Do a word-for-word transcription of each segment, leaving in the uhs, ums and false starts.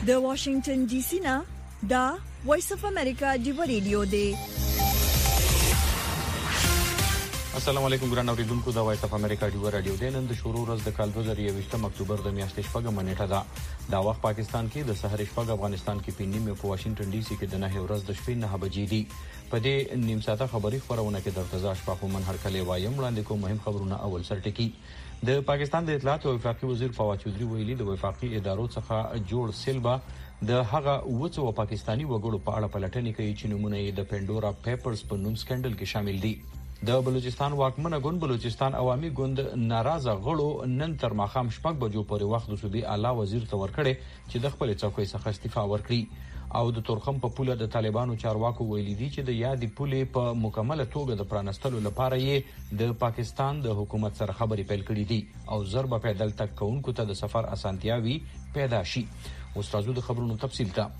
د واشنگټن ډي سي نه دا وایس اف امریکا دی ریډیو دی. السلام علیکم ګران اوریدونکو، دا وایس اف امریکا دی ریډیو دی. نن د شروع ورځ د کال دوه زره یوویشت اکتوبر د میاشتې شپږمه نیټه ده. دا وخت پاکستان کې د سحر شپږ، افغانستان کې په نیمه، په واشنگټن ډي سي کې د نه ورځ د شپې نه بجې دي. په دې نیم ساعته خبري خبرونه کې درته ځا شپه من هر کله وایم وړاندې کوم مهم خبرونه. اول سرټکی د پاکستان د اطلاعات او وفاقي وزیر فواد چودري ویلي د وفاقي ادارو څخه جوړ سیلبا د هغه وڅو پاکستانی وګړو په اړه پلټنې کوي چې نمونه یې د پینډورا پیپرز په نوم سکندل کې شامل دي. د بلوچستان واکمنه ګوند بلوچستان عوامي ګوند ناراضه غړو نن تر ماښام شپږ بجو پورې وخت د صوبې اعلی وزیر ته ورکړي چې د خپل څوکۍ څخه استعفا ورکړي. او د تورخم په پوله د طالبانو چارواکو ویلي دي چې د یادې پولې په مکمله توګه د پرانستلو لپاره یې د پاکستان د حکومت سره خبرې پیل کړې دي او ضرب پیدل تک کوونکو ته د سفر اسانتیاوي پیدا شي. اوس راځو د خبرونو تفصیل ته.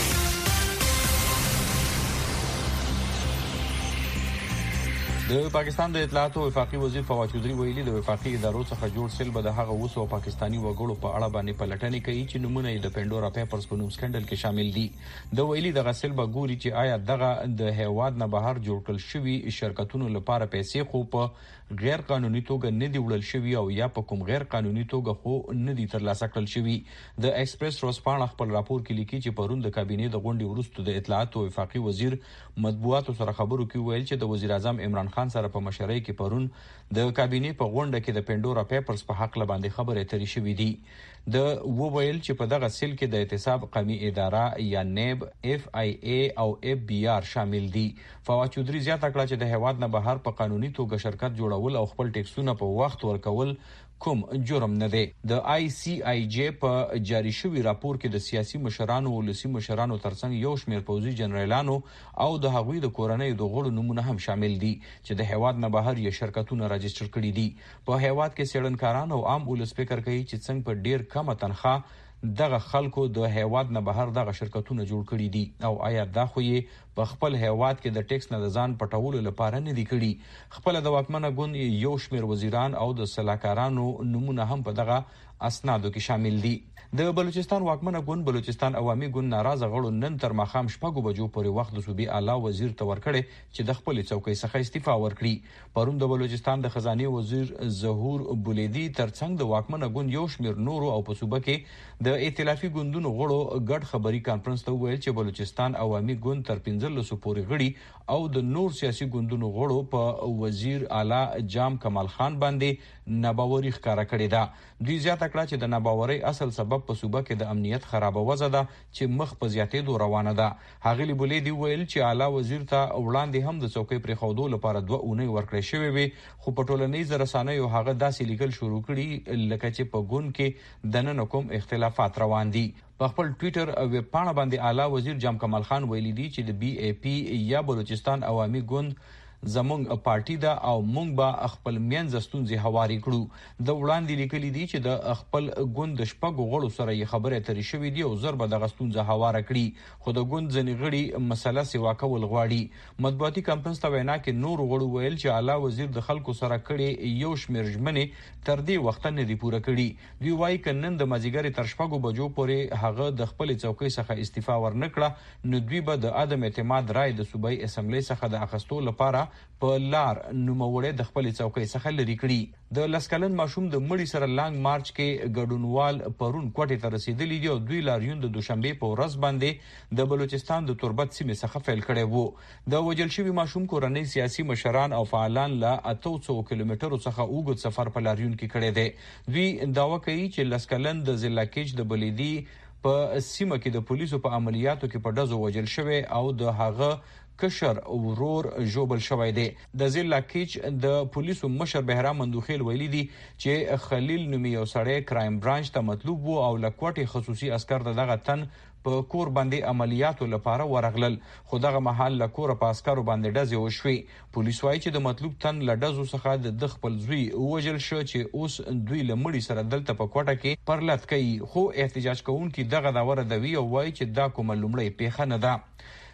د پاکستان د اطلاعات او وفاقي وزیر فواد چودري ویلي د وفاقي ادارو څخه جوړ سیل به د هغه وسو پاکستانی وګړو په اړه باندې پلټنې کوي چې نمونه یې د پینډورا پیپرز په نوم سکندل کې شامل دي. د ویلي د غسل به ګوري چې آیا دغه د هیواد نه بهر جوړ کړل شوی شرکتونو لپاره پیسې خو په غیر قانوني توګه نه دی وړل شوی او یا په کوم غیر قانوني توګه خو نه دی ترلاسه کړل شوی. د ایکسپریس روزپاڼه خپل راپور کې لیکي چې پرون د کابینې د غونډې وروسته د اطلاعات او وفاقي وزیر مطبوعاتو سره خبرو کې ویل چې د وزیر اعظم عمران خان سره په مشورې کې پرون د کابینې په غونډه کې د پینډورا پیپرز په حق لباندې خبرې اترې شوې دي. د وویل چې په دغه سیل کې د احتساب قومي اداره یا نیب، اف آی ای او اف بی آر شامل دي. فواد چودري زیاته کړه چې د هیواد نه بهر په قانوني توګه شرکت جوړول او خپل ټیکسونه په وخت ورکول کوم جرم نه دی. د آی سی آی جی په جاری شوی راپور کې د سیاسي مشرانو او ولسي مشرانو ترڅنګ یو شمېر پوځي جنرالانو او د هغوی د کورنۍ د غړو نمونه هم شامل دي چې د هیواد نه بهر یې شرکتونه راجستر کړي دي. په هیواد کې څېړنکاران او عام ولس فکر کوي چې څنګه په ډیر کمه تنخواه دغه خلکو د هیواد نه بهر دغه شرکتونه جوړ کړي دي او آیا دا خو یې په خپل هیواد کې د ټیکس نه د ځان پټولو لپاره نه دي کړي. خپل د واکمنه ګوند یو شمېر وزیران او د سلاکارانو نمونه هم په دغه اسنادو کې شامل دي. د بلوچستان واکمنه ګوند بلوچستان عوامي ګوند ناراضه غړو نن تر ماښام شپږ بجو پورې وخت د صوبې اعلی وزیر ته ورکړي چې د خپل څوکۍ څخه استعفا ورکړي. پرون د بلوچستان د خزانه وزیر ظهور بولیدي ترڅنګ د واکمنه ګوند یو شمېر نورو او په صوبه کې د ائتلافي ګوندونو غړو ګډ خبري کانفرنس ته ویل چې بلوچستان عوامي ګوند تر پنځلسو پورې غړي او د نور سیاسي ګوندونو غړو په وزیر اعلی جام کمال خان باندې ناباوري ښکارا کړې ده. دوی زیاته کړه چې د ناباوري اصل سبب په صوبه کې د امنیت خرابه وضع ده چې مخ په زیاتېدو روانه ده. هغه بولیدي ویل چې اعلی وزیر ته وړاندې هم د څوکۍ پرېښودو لپاره دوه اونۍ ورکړې شوې وي خو په ټولنیزو رسنیو هغه داسې لیکل شروع کړي لکه چې په ګوند کې دننه کوم اختلافات روان دي. په خپل ټویټر ویب پاڼه باندې اعلی وزیر جام کمال خان ویلي دي چې د بی ای پی یا بلوچستان عوامي ګوند زمونږ پارټي ده او مونږ به خپل منځ ستونزې هواري کړو. د وړاندې لیکلي دي چې د خپل ګوند د شپږو غړو سره یې خبرې اترې شوې دي او زر به دغه ستونزه هواره کړي خو د ګوند ځینې غړي مسله سیوا کول غواړي. مطبوعاتي کانفرنس ته وینا کې نور غړو ویل چې اعلی وزیر د خلکو سره کړي یو شمېر ژمنې تر دې وخته نه دي پوره کړي. دوی وایي که نن د مازدیګر تر شپږو بجو پورې هغه د خپل څوکۍ څخه استعفا ورنکړه نو دوی به د عدم اعتماد رای د صوبایي اسمبلی څخه د اخیستو لپاره په لار نوموړی د خپل څوکۍ څخه لري کړي. د لسکلن ماشوم د مړي سره لانګ مارچ کې ګډونوال پرون کوټې ته رسیدلی دي او دوی لاریون د دوشنبه په ورځ باندې د بلوچستان د تربت سیمې څخه فیل کړي وو. د وجل شوی ماشوم کورنۍ سیاسي مشران او فعالان له اته سوه کیلومترو څخه اوږد سفر په لاریون کې کړی دی. دوی دعوا کوي چې لسکلن د ضلع کیچ د بلیدي په سیمه کې د پولیسو په عملیاتو کې په ډزو وجل شوی او د هغه کشر ورور جوبل شوی دی. د ضلع کیچ د پولیسو مشر بهرام مندوخیل ویلي دي چې خلیل نومي یو سړی کرایم برانچ ته مطلوب وو او لکوټي خصوصي عسكر دغه تن په کور باندې عملیاتو لپاره ورغلل خو دغه محل لکور په عسكرو باندې ډزې وشوي. پولیس وایي چې د مطلوب تن له ډزو څخه د خپل زوی وژل شو چې اوس دوی له مړي سره دلته په کوټه کې پرلت کوي خو احتجاج کوونکي دغه دا وردوي او وایي چې دا کومه لومړی پیښه نه ده.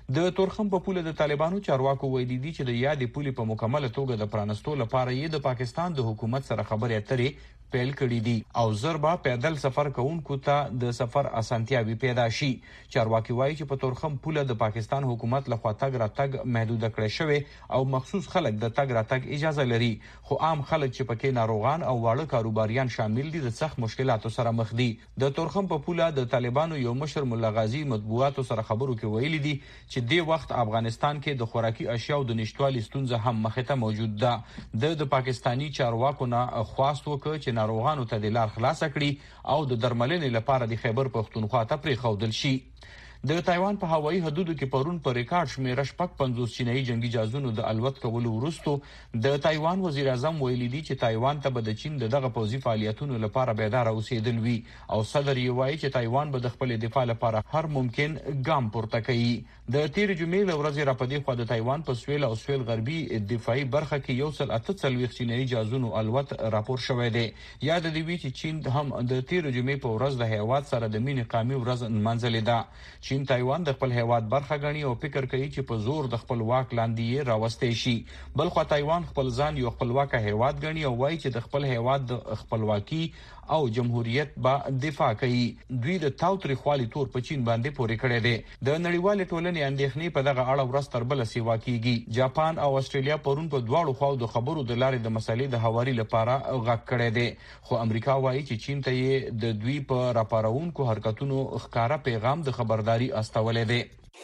د تورخم په پوله د طالبانو چارواکو ویلي دي چې د یادې پولې په مکمل توګه د پرانستو لپاره یې د پاکستان د حکومت سره خبرې اترې پیل کړي دي او زربا پیدل سفر کوونکو ته د سفر اسانتیاوي پیدا شي. چارواکي وایي چې په تورخم پوله د پاکستان حکومت لخوا تګ راتګ محدود کړی شوی او مخصوص خلک د تګ راتګ اجازه لري، خو عام خلک چې پکې ناروغان او واړه کاروباریان شامل دي د سخت مشکلاتو سره مخ دي. د تورخم په پوله د طالبانو یو مشر مولا غازی مطبوعاتو سره خبرو کې ویلي دي چې د وخت افغانستان کې د خوراکي اشیاء د نشټوالي ستونزه هم مخې ته موجود ده. د پاکستانی چارواکو نه خواست وکړ چې ناروغانو ته د لار خلاص کړي او د درملنې لپاره د خیبر پختونخوا ته پریښودل شي. د تایوان په هوایي حدودو کې پرون په ریکارډ شمیره شپږ پنځوس چینایي جنگي جهازونو د الوت کولو وروسته د تایوان وزیر اعظم ویلي دي چې تایوان ته به د چین دغه پوځي فعالیتونو لپاره بیدار اوسېدل وي او صدر یې وایي چې تایوان به د خپل دفاع لپاره هر ممکن ګام پورته کوي. د تیر جمعې له ورځې راپدې خو د تایوان په سویل او سویل غربي دفاعي برخه کې یو سل اته څلوېښت چینایي جهازونو الوت راپور شوی دی. یاد دی وی چې چین هم د تیر جمعې په ورځ د هیواد سره د مینې قامي ورځ نمانځلې ده. چین تایوان د خپل هیواد برخه غني او فکر کوي چې په زور د خپل واک لاندې یې راوستي شي. بل خو تایوان خپل ځان یو خپلواک هیواد غني او وایي چې د خپل هیواد د خپلواکي او جمهوریت به دفاع کوي. دوی د تاوتریخوالي تور په چین باندې پورې کړی دی. د نړیوال ټولنې اندېښنې په دغه اړه ورځ تر بله سیوا کیږي. جاپان او استرالیا پرون په دواړو خواو د خبرو د لارې د مسلې د هواري لپاره غږ کړی دی، خو امریکا وایي چې چین ته یې د دوی په راپارونکو حرکتونو ښکارا پیغام د خبرداري استولې دی.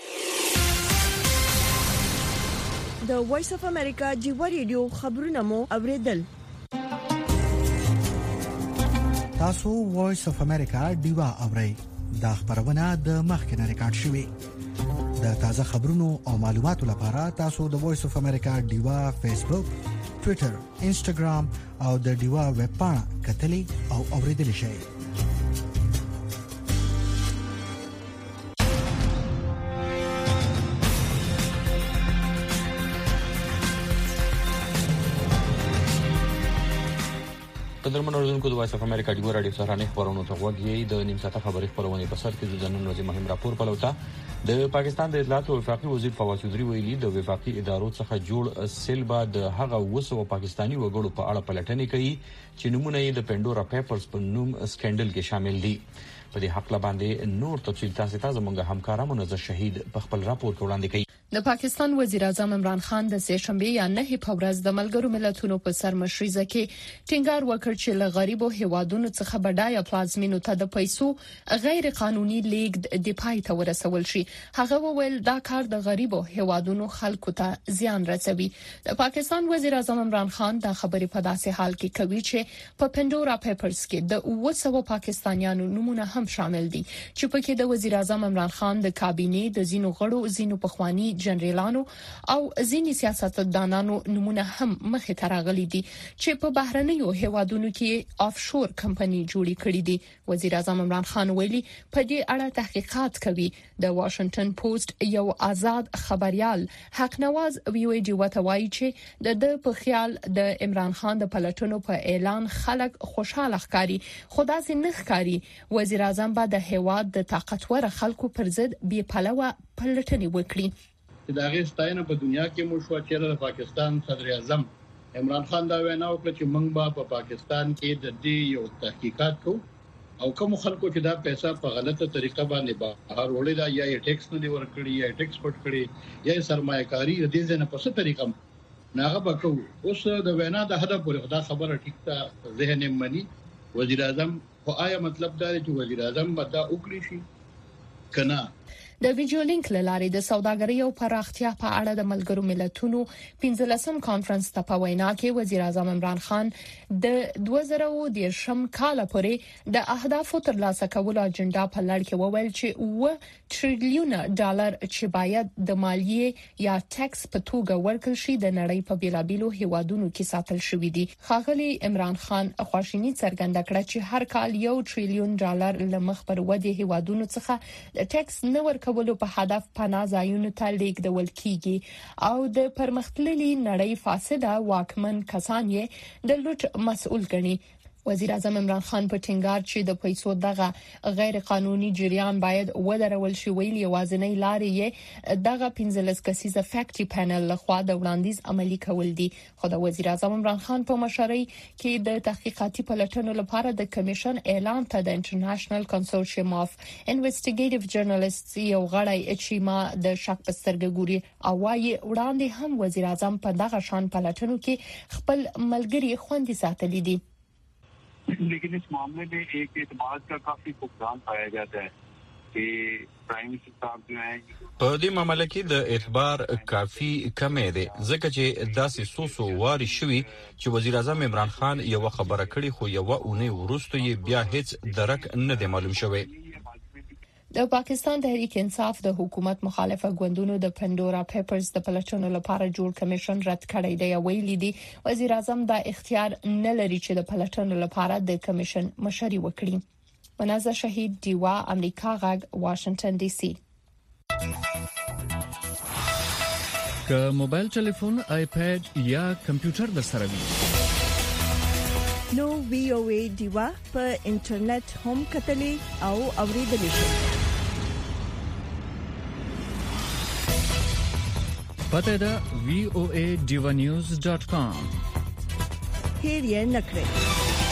د وایس اف امریکا جیوا ریډیو خبرونه مو اوریدل. تاسو وایس اف امریکا دیوا اورئ. دا خبرونه د مخکنه ریکارډ شوې. د تازه خبرونو او معلوماتو لپاره تاسو د وایس اف امریکا دیوا فیسبوک، ټوئیټر، انسټاګرام او د دیوا ویب پاڼه کتلې او اوریدل شئ. قدرمن اوریدونکو د وایس اف امریکا ډیو رادیو سره خبرونه ته وګورئ. د نیم ساعته خبري خبرونه په سر کې د نن ورځې مهم راپور پلوته د پاکستان د اطلاعات او وفاقي وزیر فواز چودري ویلي د وفاقي ادارو څخه جوړ سیلبا د هغه وسو پاکستانی وګړو په اړه پلټنې کوي چې نمونه یې د پندورا پیپرز په نوم سکینډل کې شامل دي. په دې حق باندې نور تفصیل تاسو ته زموږ همکارانو نظر شهید په خپل راپور کې وړاندې کوي. د پاکستان وزیر اعظم عمران خان د سه شنبه یا نه په ورځ د ملګرو ملتونو په سرمشريزه کې ټینګار وکړ چې له غریبو هیوادونو څخه بډایه پلازمینو ته د پیسو غیر قانوني لیږد د پای ته ورسول شي. هغه وویل دا کار د غریبو هیوادونو خلکو ته زیان رسوي. د پاکستان وزیر اعظم عمران خان دا خبرې په داسې حال کې کوي چې په پندورا پیپرز کې د اوه سوه پاکستانیانو نمونه هم شامل دي چې پکې د وزیر اعظم عمران خان د کابینې د زینو غړو، زینو پخوانی جنرالانو او ځینې سیاستدانانو نمونه هم مخې ته راغلي دي چې په بهرنیو هیوادونو کې آفشور کمپنۍ جوړې کړې دي. وزیر اعظم عمران خان ویلي په دې اړه تحقیقات کوي. د واشنگټن پوسټ یو آزاد خبريال حق نواز ویوي جوته وایي چې د د په خیال د عمران خان د پلټنو په اعلان خلک خوشاله ښکاري، خو داسې نه ښکاري. وزیر اعظم به د هیواد د طاقتور خلکو پر ضد بې پلوه پلټنې وکړي. دا غي ستاینه په دنیا کې مو شو چې د پاکستان صدر اعظم عمران خان دا وینا وکړه چې موږ به په پاکستان کې د دې یو تحقیقات کوو او کوم خلکو چې دا پیسې په غلطه طریقه باندې بهر وړي دا یا ټیکس نه دی ورکړي یا ټیکس پټ کړي یا سرمایه‌کاري د دې نه په څه طریقه ناغه وکړو. اوس د وینا د هدف پورې دا خبره ټیک ته ذهن مني وزیر اعظم، خو آیا مطلب دا دی چې وزیر اعظم به دا وکړي شي کنه؟ د ویډیو لینک لاري د سوداګرۍ او پراختیا په اړه د ملګرو ملتونو پنځلسم کانفرنس ته په وینا کې وزیر اعظم عمران خان د دوه زره دېرشم کال پورې د اهدافو ترلاسه کولو اجنډا په لړ کې وویل چې اوه ټریلیون ډالر چې باید د مالیې یا ټیکس په توګه ورکړل شي د نړۍ په بیلابیلو هیوادونو کې ساتل شوی دي. ښاغلي عمران خان خواشینی څرګنده کړه چې هر کال یو ټریلیون ډالر لمخ پر ودی هیوادونو څخه د ټیکس نه ورکول په هدف پناه ځایونو ته لیږدول کیږي او د پرمختللي نړۍ فاسده واکمن کسان یې د لوټ مسؤل ګڼي. وزیر اعظم عمران خان په ټینګار چې د پیسو دغه غیر قانوني جریان باید ودرول شي ویلي وازنۍ لارې یې دغه پنځلس کسیزه فیکټری پینل لخوا د وړاندیز عملی کول دي. خو د وزیر اعظم عمران خان په مشرۍ کې د تحقیقاتي پلټنو لپاره د کمیشن اعلان ته د انټرنیشنل کنسورشیم اف انویسټیګیټیو جرنالیستس یو غړی چې ما د شک په سترګه ګوري او وايي وړاندې هم وزیر اعظم په دغه شان پلټنو کې خپل ملګری خوندي ساتلي دي. लेकिन इस मामले में एक एतमाद का काफी फुकदान पाया जाता है कि प्राइम मिनिस्टर साहब जो हैं په دې معاملې کې د اعتبار کافي کمی دی ځکه چې داسې سوسو واري شوی چې وزیر اعظم عمران خان یو خبره کړي خو یو اونۍ وروسته یې بیا هیڅ درک نه دی معلوم شوی. د پاکستان تحریک انصاف د حکومت مخالفه ګوندونو د پندورا پیپرز د پلټنو لپاره جوړ کمیشن رد کړی دی. ویلي دی وزیر اعظم دا اختیار نه لري چې د پلټنو لپاره د کمیشن مشري وکړي. منازه شهید دیوا امریکا غږ واشنگټن ډي سي. که موبایل ټلیفون آیپاد یا کمپیوټر در سره وي نو وی او ای دیوا په انټرنیټ هم کتلې او اوریدلې شي. پته دا وی او ای diva news dot com. هیر یې نکړئ.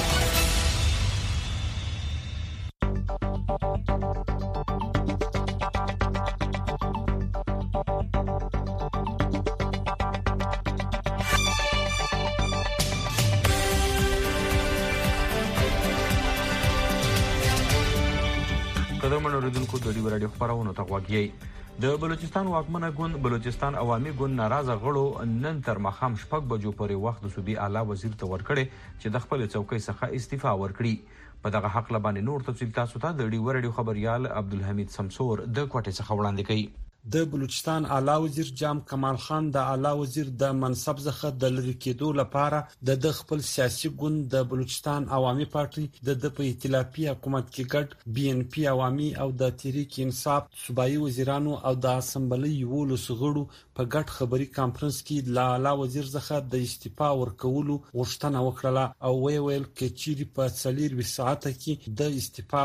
قدرمن اوریدونکو د ډیو رادیو خبرونه ته غوږی. د بلوچستان واکمنه ګوند بلوچستان عوامي ګوند ناراضه غړو نن تر ماښام شپږ بجو پورې وخت د صوبې اعلی وزیر ته ورکړي چې د خپل څوکۍ څخه استعفا ورکړي. په دغه حق لبانې نور تفصیل تاسو ته د ډیو رادیو خبريال عبدالحمید سمسور د کوټې څخه وړاندې کوي. د بلوچستان اعلی وزیر جام کمال خان د اعلی وزیر د منصب څخه د لری کېدو لپاره د خپل سیاسي ګوند د بلوچستان عوامي پارټي د د په ائتلافي حکومت کې ګډ بي ان پی عوامي او د تحریک انصاف صوبایي وزیرانو او د اسمبلی یو لسغړو په ګډ خبري کانفرنس کې د اعلی وزیر څخه د استعفا ورکولو غوښتنه وکړه او وی ویل کې چې په څلور ساعته کې د استعفا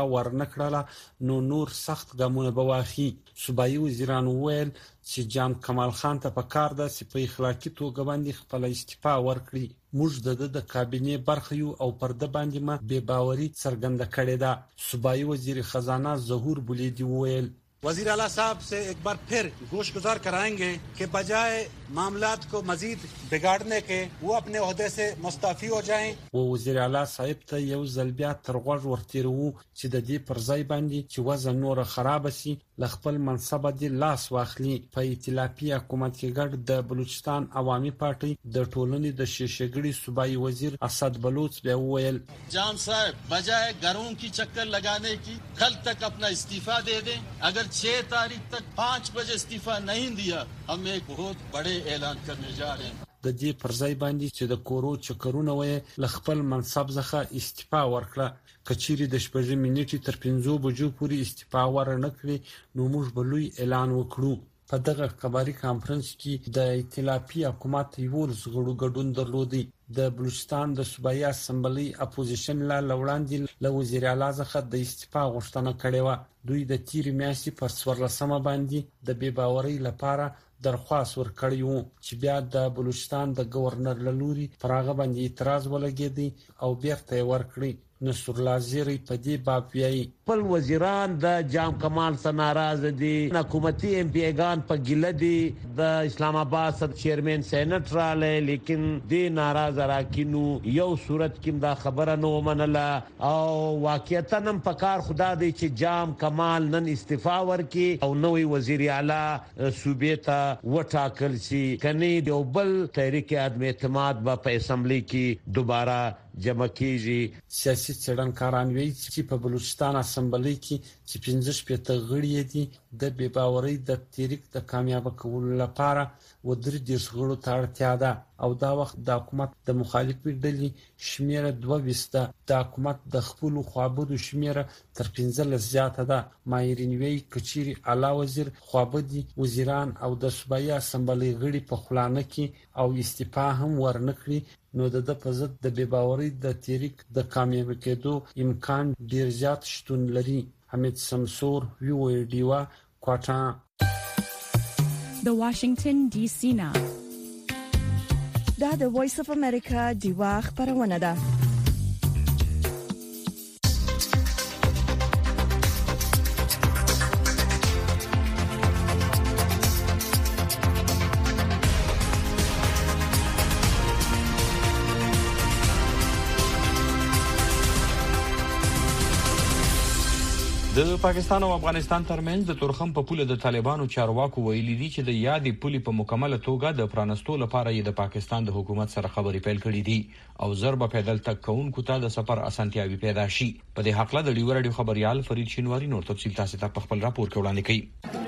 ورنکړه نو نور سخت ګامونه بواخي. صوبایي وزیرانو ویل چې جام کمال خان ته پکار ده چې په اخلاقی توګه باندې خپل استعفا ورکړي. موږ د د کابینه برخه یو او پر د باندې ما بے باوري څرګنده کړې ده. صوبایي وزیر خزانه ظهور بولیدی ویل वजीर आला साहब से एक बार फिर गोश गुजार कराएंगे कि बजाय मामलात को मजीद बिगाड़ने के वो अपने ओहदे से मुस्तफी हो जाएं. वो वजीर आला साहब ته یو ځل بیا ترغوږ ورتیرو چې د دې پر ځای باندې چې وزن نور خراب شي لخپل منصب دي لاس واخلي. په ائتلافي حکومت کې ګډ د بلوچستان عوامي پارټي د ټولنې د شیشګړي صوبایي وزیر اسد بلوچ بیا ویل جام صاحب बजाय घरों की चक्कर लगाने की कल तक अपना इस्तीफा दे दें. अगर छह तारीख तक पाँच बजे इस्तीफा नहीं दिया हम एक बहुत बड़े ऐलान करने जा रहे हैं. د دې پر ځای باندې چې د کورو چکرونه وې لخپل منصب څخه استعفا ورکړه. کچيري د شپږ منټې تر پنځو بجو پورې استعفا ورنکړي نو موږ بلوي اعلان وکړو. په دغه خبري کانفرنس کې د ائتلافي حکومت یو زغړو ګډون درلودي. د بلوچستان د صوبایي اسمبلی اپوزیشن لا لوړاندې له وزیر اعلی څخه د استعفا غوښتنه کړې و. دوی د تیر میاشتې پر څوارلسمه باندې د بے باورۍ لپاره درخواست ورکړی و چې بیا د بلوچستان د گورنر لوري پراغه باندې اعتراض ولګیدي او بیرته ورکړي. نصر الله زیری په دې باب ویایي خپل وزیران د جام کمال سره ناراض دي. حکومتي ایم پی ګان په ګله دي. د اسلام آباد سره چیرمن سېنات رااله لیکن دې ناراض راکینو یو صورت کې دا خبره نو منله او واقعیتا نن په کار خدا دی چې جام کمال نن استعفا ورکي او نوې وزیر اعلی صوبې ته وټاکل شي. کني یو بل تحریک عدم اعتماد په اسمبلی کې دوباره جمع کیږي. سیاسي څېړنکاران وایي چې په بلوچستان اسمبلی کې چې پنځه شپږ غړي دي د بې باورۍ د تحریک د کامیاب کولو لپاره ودرې د شغلو ته اړتیا ده او دا وخت د حکومت د مخالفي ډلې شمیره دوه وسته د حکومت د خپل خوابدو شمیره تر پنځلس زیاته ده. ماهرین وی کچيري اعلی وزیر خوابدي وزیران او د صوبایي اسمبلی غړي په خلانه کې او استعفا هم ورنکړي نو د په ضد د بې باورۍ د تحریک د کامیاب کېدو امکان ډیر زیات شتون لري. حمید سمسور وی ډیوا کوټا د واشنگټن ډي سي نا دا د وایس اف امریکا دیوا خبرونه ده. د پاکستان او افغانستان ترمنځ د تورخم په پوله د طالبانو چارواکو ویلي دي چې د یادې پولې په مکمله توګه د پرانستو لپاره یې د پاکستان د حکومت سره خبرې پیل کړې دي او ضرب پیدل تک کوونکو ته د سفر اسانتیاوي پیدا شي. په دې حق له د ډیو رادیو خبريال فرید شینواری نور تفصیل تاسو ته په خپل راپور کې وړاندې کړي.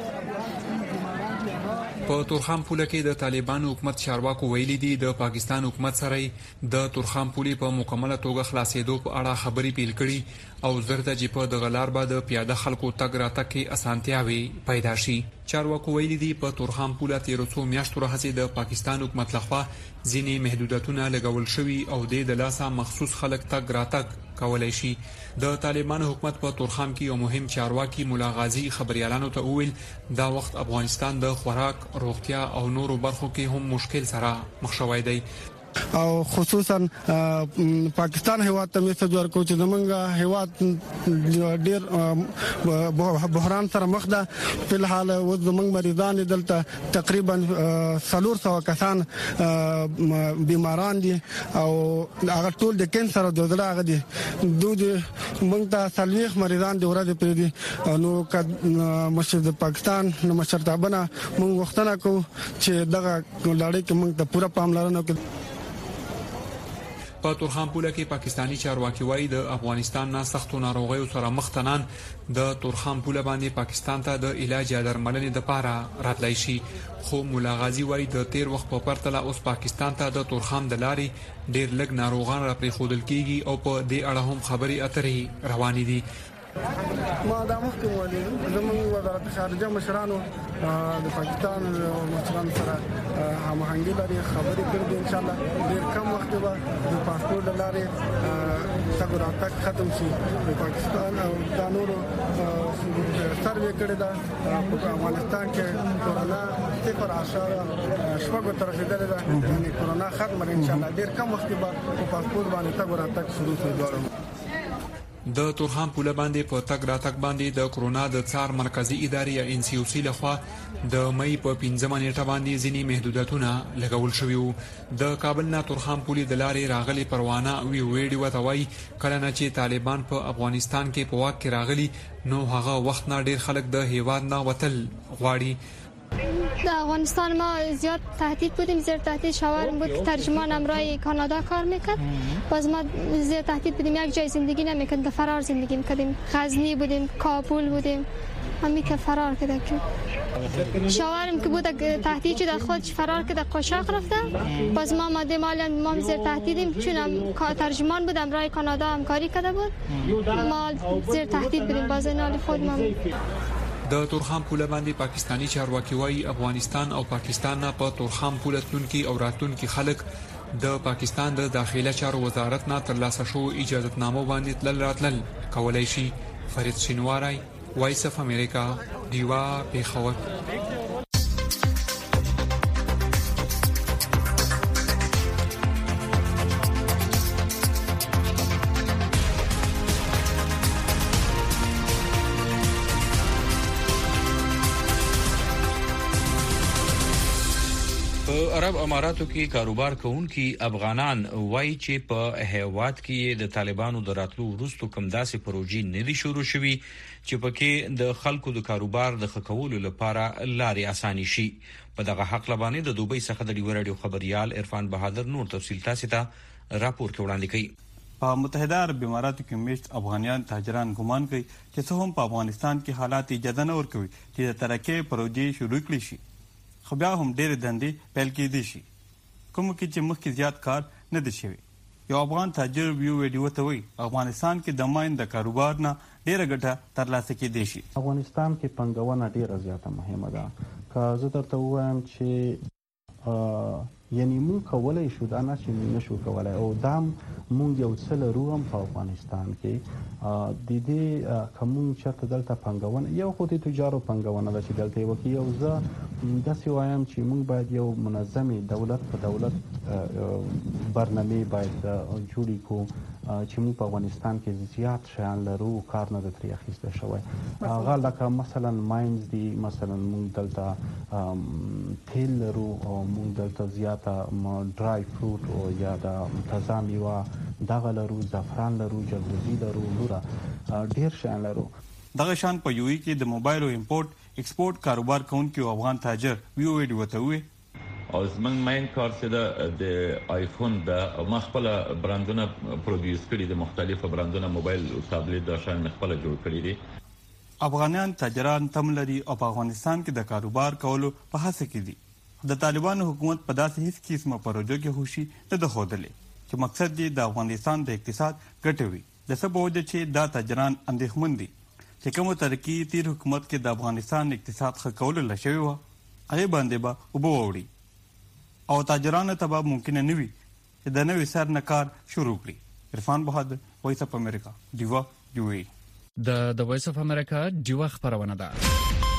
په تورخم پوله کې د طالبانو حکومت چارواکو ویلي دي د پاکستان حکومت سره د تورخم پولې په مکمله توګه خلاصېدو په اړه خبرې پیل کړي او زرته چې په د غلار بعد پیاده خلکو تګ راتګ کې اسانتیاوي پیدا شي. چارواکو ویلي دي په تورخم پوله تیر څو میاشتو راهیسې د پاکستان حکومت لخوا ځینې محدودیتونه لګول شوي او د لاسه مخصوص خلک تګ راتګ کولای شي. د طالبانو حکومت په تورخم کې یو مهم چارواکي مولا غازی خبريالانو ته وویل دا وخت افغانستان د خوراک، روغتیا او نورو برخو کې هم مشکل سره مخ شوی دی او خصوصا پاکستان هیواد ته میسج ورکو چې زمونږ هیواد ډیر بحران سره مخ ده. په الحال و زمونږ مریضان دلته تقریبا څلور سوه کسان بیماران دي او هغه ټول د کینسر او د زړه هغه دي. دوی موږ ته څلوېښت مریضان د ورځې پرې دي نو که مشر د پاکستان نو مشرتابه موږ غوښتنه کوو چې دغه لړۍ کې موږ ته پوره پاملرنه وکړي. په تورخم پوله کې پاکستانی چارواکي وایي د افغانستان نه سختو ناروغیو سره مخ تنان د تورخم پوله باندې پاکستان ته د علاج یا درملنې لپاره راتلای شي. خو مولا غازی وایي د تیر وخت په پرتله اوس پاکستان ته د تورخم د لارې ډیر لږ ناروغان را پریښودل کیږي او په دې اړه هم خبرې اترې روانې دي. ما دا مخکې ولې زموږ وزارت خارجه مشرانو د پاکستان مشرانو سره هماهنګي لري خبرې کړې ان شاء الله ډېر کم وخت به د پاسپورت د لارې تګ راتګ ختم شي. د پاکستان او د نورو سروې کړې ده په افغانستان کې کورونا صفر اعشاریه شپږ ته رسیدلې ده یعنې کورونا ختمه ان شاء الله ډېر کم وخت به په پاسپورت باندې تګ راتګ شروع شي. د تورخم پوله باندې په تګ راتګ باندې د کرونا د څار مرکزی ادارې یا ان سی او سی لخوا د مې په پنځمه نیټه باندې ځینی محدودیتونه لګول شوي وو. د کابل نه تورخم پولې د لارې راغلي پروانه وی ویډیو وتوي کله نه چې طالبان په افغانستان کې په واک کې راغلي نو هغه وخت نه ډیر خلک د هیواد نه وتل غواړي. در افغانستان ما زیاد تهدید بودیم، زیر تهدید شوهرم بود که ترجمان امرای کانادا کار میکرد. باز ما زیر تهدید بودیم، یک جای زندگی نمیکردیم، فرار زندگی میکردیم. غزنی بودیم، کابل بودیم، همین که فرار کرده که شوهرم که بود تهدید شده خودش فرار کرده قشاق رفته. باز ما ماده مالی ما زیر تهدیدیم چون هم ترجمان بود امرای کانادا همکاری کرده بود، ما زیر تهدید بودیم. باز نال خود ما د تورخم پوله باندې پاکستانی چارواکي وایي افغانستان او پاکستان نه په تورخم پوله تونکي او راتونکي خلک د پاکستان د داخلي چارو وزارت نه ترلاسه شو اجازهتنامو باندې تلل راتلل کولای شي. فرید شینواری، وایس اف امریکا، دیوا پیښور. عرب اماراتو کې کاروبار کوونکي افغانان وایي چې په هیواد کې د طالبانو د راتلو وروسته کوم داسې پروژې نه دي شروع شوي چې پکې د خلکو د کاروبار د خکولو لپاره لارې اساني شي. په دغه حق لبانې د دوبۍ څخه د ډیو رادیو خبريال عرفان بهادر نور تفصیل تاسو ته راپور کې وړاندې کړي. په متحده عرب اماراتو کې میشت افغانیان تاجران ګمان کوي چې څه هم په افغانستان کې حالات اجازه نه ورکوي چې د ترقۍ پروژې شروع کړي شي، خو بیا هم ډېرې دندې پیل کېدی شي کومو کې چې مخکې زیات کار نه دی شوی. یو افغان تاجر ویو ویډیو ته وایي افغانستان کې د ماین د کاروبار نه ډېره ګټه ترلاسه کېدی شي. افغانستان کې پانګونه ډېره زیاته مهمه ده. که زه درته ووایم چې یعنی مونږ کولی شو دا نه چې مونږ نشو کولی او دا مونږ یو څه لرو هم په افغانستان کې د دې که مونږ چېرته دلته پانګونه یو خو د تجارو پانګونه ده چې دلته یې وکړي، یو زه داسې وایم چې مونږ باید یو منظمې دولت په دولت برنامې باید جوړې کړو چې مونږ په افغانستان کې زیات شیان لرو کار نه ده ترې اخیسته شوی. هغه لکه مثلا ماینز دي، مثلا مونږ دلته تیل لرو او مونږ دلته زیات ډرای فروټ او یا د تازه میوه دغه لرو، زعفران لرو، جلغوزي لرو، نوره ډېر شیان لرو. دغه شان په یوې کې د موبایل او امپورټ ایکسپورټ کاروبار کوونکی افغان تاجر ویو ویډیو ته وویل او زمونږ مین کار چې ده د آیفون ده، ما خپله برانډونه پروډیوس کړي دي، مختلفه برانډونه موبایل او تابلیټ دا شیان مې خپله جوړ کړي دي. افغانان تاجران تم لري او په افغانستان کې د کاروبار کولو په هڅه کې دي. د طالبانو حکومت په داسې هیڅ قسمه پروژو کې هوشي نه ده ښودلی چې مقصد یې د افغانستان د اقتصاد ګټه وي، د څه په وجه چې دا تاجران اندېښمن دي چې کومه ترقي تیر حکومت کې د افغانستان اقتصاد ښه کولو له شوې وه هغې باندې به اوبه واوړي او تاجرانو ته به ممکنه نه وي چې د نوي سر نه کار شروع کړي. عرفان بهادر، وایس اف امریکا، ډیوا یو ای. د د وایس اف امریکا ډیوا خبرونه ده.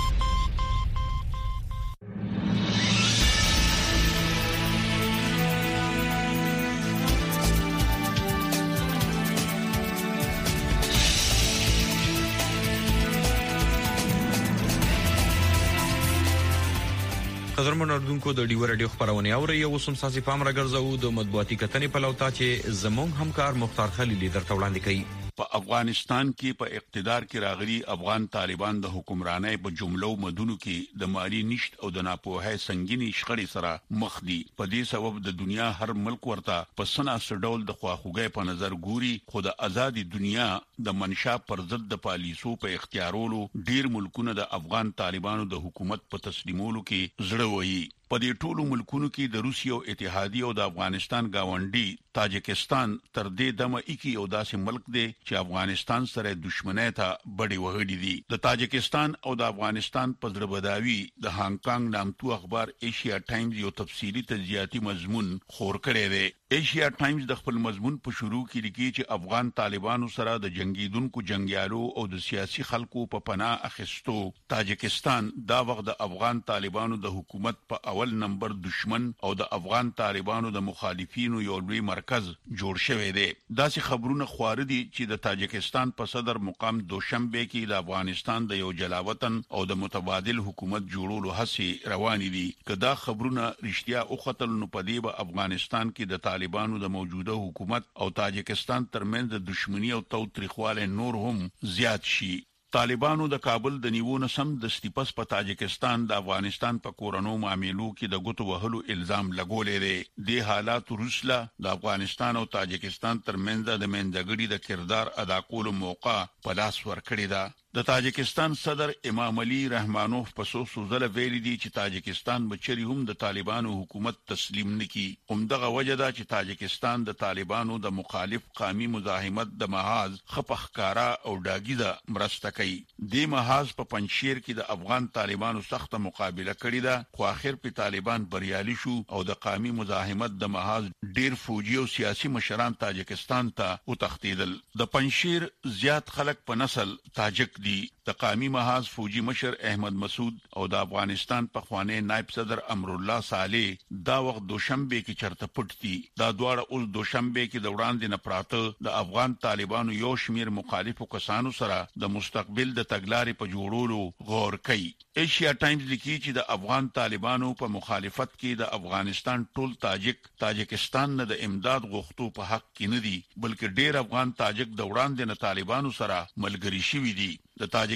قدرمن اردوونکو د ډیو رادیو خبرونه اوري او سم ساسي پام راګرځو د مطبوعاتي کتنې په لوتا چې زمونږ همکار مختار خلیل درته وړاندې کوي. په افغانستان کې په اقتدار کې راغلي افغان طالبان د حکمرانۍ په جملو مدونو کې د مالی نشت او د ناپوهۍ سنگینی شخړې سره مخ دي. په دې سبب د دنیا هر ملک ورته په سنا سډول د خواخوږي په نظر ګوري، خو د آزادي دنیا د منشا پر ضد د پالیسو په اختیارولو ډیر ملکونه د افغان طالبانو د حکومت په تسلیمولو کې زړه وایي. په دې ټولو ملکونو کې د روسیې او اتحادیې او د افغانستان گاونډي تاجکستان تر دې دمه اکی او داسې ملک دی چې افغانستان سره دښمنۍ ته بډې وهړې دي. د تاجکستان او د افغانستان په زړه بداوي د هانګ کانګ نامتو اخبار ایشیا ټایمز یو تفصیلی تجزیاتي مضمون خور کړی دی. ایشیا ټایمز د خپل مضمون په شروع کې لیکي چې افغان طالبانو سره د جنگیدونکو جنگیالو او د سیاسي خلکو په پناه اخیستو تاجکستان دا وخت د افغان طالبانو د حکومت په اول نمبر دشمن او د افغان طالبانو د مخالفینو یو لوی مرکز جوړ شوی دی. داسې خبرونه خواره دي چې د تاجکستان په صدر مقام دوشنبه کې د افغانستان د یو جلاوطن او د متبادل حکومت جوړولو هڅې روانې دي. که دا خبرونه رښتیا وختل نو په دې به افغانستان کې د طالبانو د موجوده حکومت او تاجکستان ترمنځ د دښمنی او تاوتریخواله نور هم زیات شي. طالبانو د کابل د نیوونه سم د استپس په تاجکستان د افغانستان په کورونو معاملو کې د ګوتو وهلو الزام لګولې دی. د حالات روسله د افغانستان او تاجکستان ترمنځ د منځګړي د کردار ادا کولو موقع په لاس ورکړی ده. د تاجکستان صدر امام علي رحمانوف په څو ځله ویلي دي چې تاجکستان بچري هم د طالبانو حکومت تسلیم نکړي. همدغه وجه ده چې تاجکستان د طالبانو د مخالف قومي مزاحمت د محاذ خپخکارا او ډاګیده مرسته کوي. د محاذ په پنځشیر کې د افغان طالبانو سخت مقابله کړې ده، خو اخر په طالبان بریالي شو او د قومي مزاحمت د محاذ ډیر فوجي او سیاسي مشران تاجکستان ته وتښتیدل. د پنځشیر زیات خلک په نسل تاجک دي. د قومي محاذ فوجي مشر احمد مسعود او د افغانستان په خوانی نائب صدر امر الله صالح دا وخت دوشنبه کې چرته پټ دي. دا دواړه اوس دوشنبه کې د وړاندې نه پراته د افغان طالبانو یو شمیر مخالفو کسانو سره د مستقبل د تګلارې په جوړولو غور کوي. ایشیا ټایمز لیکي چې د افغان طالبانو په مخالفت کې د افغانستان ټول تاجک تاجکستان نه د امداد غوښتو په حق کې نه دي، بلکې ډیر افغان تاجک د وړاندې نه طالبانو سره ملګری شوي دي. د تاجک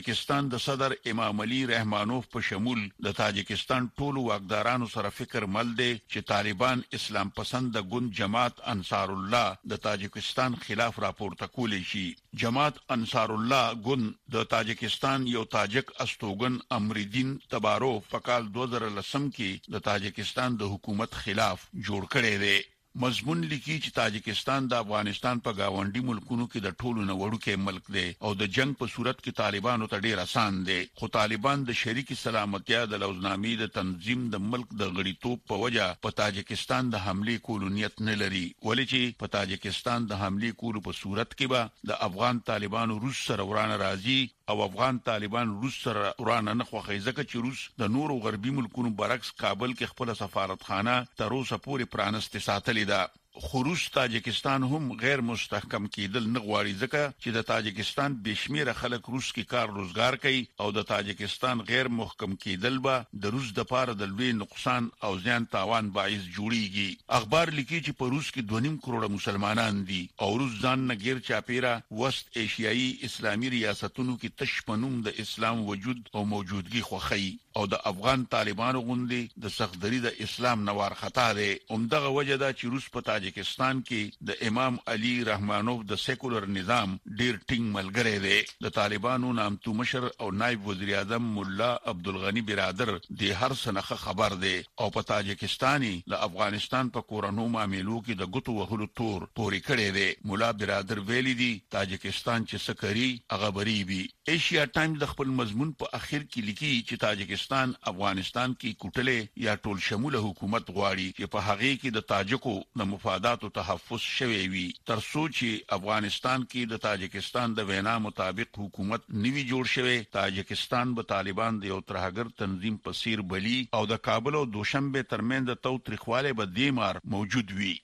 تاجکستان د صدر امام علي رحمانوف په شمول د تاجکستان ټولو واکدارانو سره فکر مل دی چې طالبان اسلام پسند ګوند جماعت انصار الله د تاجکستان خلاف راپورته کولی شي. جماعت انصار الله ګوند د تاجکستان یو تاجک استوګن امردین تباروف په کال دوه زره لسم کې د تاجکستان د حکومت خلاف جوړ کړی دی. مضمون لیکي چې تاجکستان د افغانستان په گاونډي ملکونو کې د ټولو نه وړوکی ملک دی او د جنگ په صورت کې طالبانو ته ډیر آسان دی، خو طالبان د شریکي سلامتیا د لوزنامې د تنظیم د ملک د غړیتوب په وجه په تاجکستان د حمله کولو نیت نه لري، ولې چې په تاجکستان د حمله کولو په صورت کې به د افغان طالبانو روس سره ورانه راځي او افغان طالبان روس سره ورانه نه خوښي، ځکه چې روس د نورو غربي ملکونو برعکس کابل کې خپل سفارتخانه تر اوسه پورې پرانستې ساتلې ده. خروس تاجکستان هم غیر مستحکم کېدل نه غواړي، ځکه چې د تاجکستان بشمیره خلک روس کې کار روزګار کوي او د تاجکستان غیر محکم کېدل به د روس د پاره د لوی نقصان او زیان تاوان باعث جوړیږي. اخبار لیکي چې په روس کې دوه نیم کروڑه مسلمانان دي او روس ځان نه غیر چاپیره وست ایشیایي اسلامي ریاستونو کې تشپنوم د اسلام وجود او موجودګي خوخی او د افغان طالبانو غوندي د سختدري د اسلام نوار خطا دی. همدغه وجه دا چې روس په تاجکستان کې د امام علي رحمانوف د سیکولر نظام ډیر ټینګ ملګری دی. د طالبانو نامتو مشر او نائب وزیر اعظم مولا عبدالغنی برادر د هر سنخه خبر دی او په تاجکستاني د افغانستان په کورونو معاملو کې د ګوتو وهلو تور پوري کړی دی. مولا برادر ویلي دی تاجکستان چې سکري هغه بریبي. ایشیا ټایم د خپل مضمون په اخر کې لیکي چې تاجکستان افغانستان کې کوټلې یا ټول شموله حکومت غواړي چې په هغه کې د تاجکو د مفاداتو تحفظ شوی وي، تر څو چې افغانستان کې د تاجکستان د وینا مطابق حکومت نوي جوړ شوی. تاجکستان به طالبان د یو ترهګر تنظیم په څیر بلی او د کابل او دوشنبه ترمنځ د توتریخواله به دیمار موجود وي.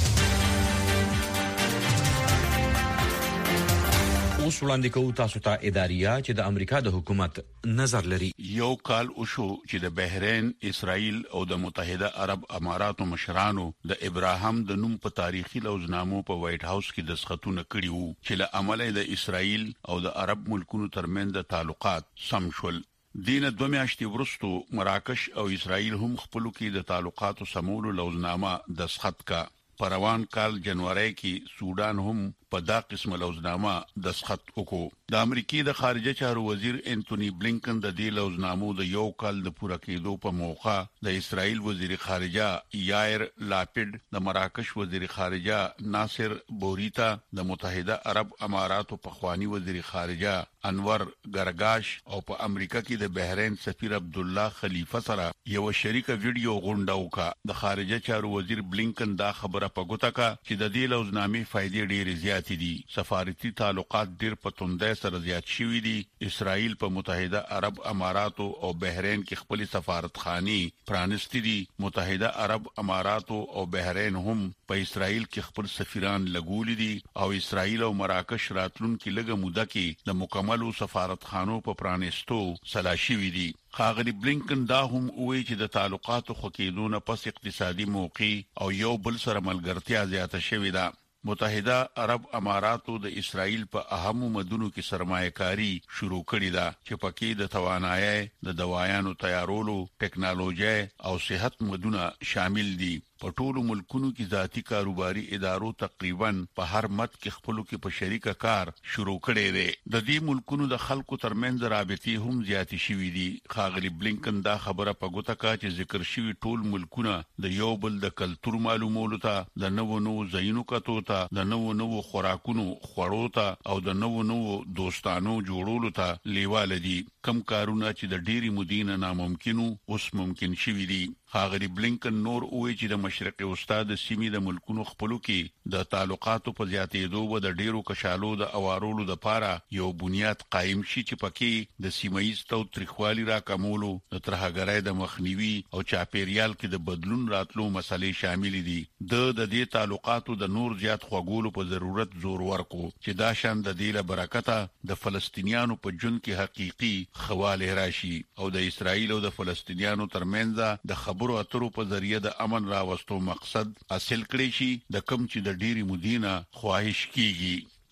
اوس وړاندې کوو تاسو ته اداریه چې د امریکا د حکومت نظر لري. یو کال وشو چې د بحرین، اسرائیل او د متحده عرب اماراتو مشرانو د ابراهیم د نوم په تاریخي لوزنامو په وایټ هاوس کې دستخطونه کړي وو چې له عمله د اسرائیل او د عرب ملکونو ترمنځ تعلقات سم شول. دینه دوه میاشتې وروسته مراکش او اسرائیل هم خپلو کې د تعلقاتو سمولو لوزنامه دستخط کا. پروان کال جنوري کې سودان هم په دا قسمه لوزنامه دستخط وکړو. د امریکای د خارجه چارو وزیر انټونی بلینکن د دې لوزنامو د یو کال د پوره کېدو په موخه د اسرائیل وزیر خارجه یایر لاپیډ، د مراکش وزیر خارجه ناصر بوریتا، د متحده عرب اماراتو پخوانی وزیر خارجه انور ګرګاش او په امریکا کې د بحرین سفیر عبد الله خلیفه سره یو شریک ویډیو غونډه وکړه. د خارجه چارو وزیر بلینکن دا خبره په ګوته کا چې د دې لوزنامې فائدې ډېرې زیاتې دي. سفارتي تعلقات ډېر په توندۍ سره زیات شوي دي. اسرائیل په متحده عرب اماراتو او بحرین کې خپل سفارتخانه پرانستې دي. متحده عرب اماراتو او بحرین هم په اسرائیل کې خپل سفیران لګولي دي او اسرائیل او مراکش راتلونکي لږه موده کې د مکملو سفارتخانو په پرانستو سلاشي دي. خاغلی بلینکن دا هم وایي چې د تعلقاتو خکېدونه پس اقتصادي موقع او یو بل سره ملګرتیا زیاته شوې ده. متحده عرب اماراتو د اسرائیل په اهمو مدنو کې سرمایه‌کاري شروع کړې ده چې پکې د توانایي، د دوايانو تیارولو، ټکنالوژي او صحت مدونه شامل دي. په ټولو ملکونو کې ذاتی کاروباري ادارو تقریبا په هر مد کې خپلو کې په شریکه کار شروع کړي دي. د دې ملکونو د خلکو ترمنځ رابطې هم زیاتې شوې دي. خاغلی بلینکن دا خبره په ګوته کا چې ذکر شوی ټول ملکونه د یو بل د کلتور معلومولو ته، د نوو نوو ځایونو کتو ته، د نوو نوو خوراکونو خوړو ته او د نوو نوو دوستانو جوړولو ته لیواله دي. کم کارونه چې د ډېری مدینه ناممکنو اوس ممکن شوي دي. خاغلی بلینکن نور وایي چې د مشرق وسطا د سیمې د ملکونو خپلو کې د تعلقاتو په زیاتېدو و د ډیرو کشالو د اوارولو د پاره یو بنیاد قائم شي چې پکې د سیمایي توتریخوالي راکمولو، د ترهګرۍ د مخنیوي او چاپیریال کې د بدلون راتلو مسلې شامل دي. د د دې تعلقاتو د نور زیات خوګولو په ضرورت زور ورکو چې دا شان د دې له برکته د فلسطینیانو په جون کې حقيقي خواله راشي او د اسرایل او د فلسطینیانو ترمنځ د خبرو اترو په ذریعہ د امن راوستو مقصد حاصل کړي شي، د کم چې د ډيري مدینه خواهش کیږي.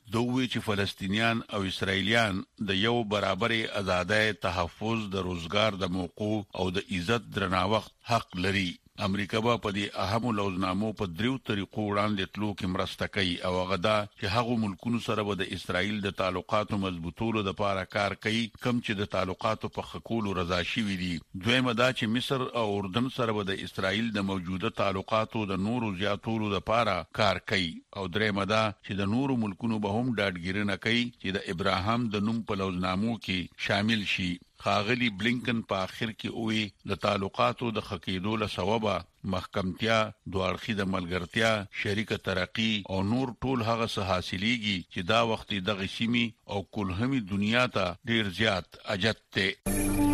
دوی چې فلسطینیان او اسرایلیان د یو برابرې ازادۍ تحفظ د روزګار د موقوف او د عزت درناوښت حق لري. امریکا به په دې اهم لوزنامو په دریو طریقو وړاندې تلو کې مرسته کوي او هغه دا چې هغه ملکونو سره به د اسرایل د تعلقاتو مضبوطولو لپاره کار کوي کوم چې د تعلقاتو په خکولو رضا شوي دي. دویمه دا چې مصر او اردن سره به د اسرایل د موجوده تعلقاتو د نورو زیاتولو لپاره کار کوي او دریمه دا چې د نورو ملکونو به هم ډاډګیرنه کوي چې د ابراهام د نوم په لوزنامو کې شامل شي. خاغلی بلینکن په اخر کې وی د تعلقاتو د خکېدو له سببه محکمتیا، دوه اړخیزه ملګرتیا، شریکه ترقی او نور ټول هغه څه حاصلېږي چې دا وخت د غشيمي او کلهمي دنیا ته ډیر زیات اجت ته.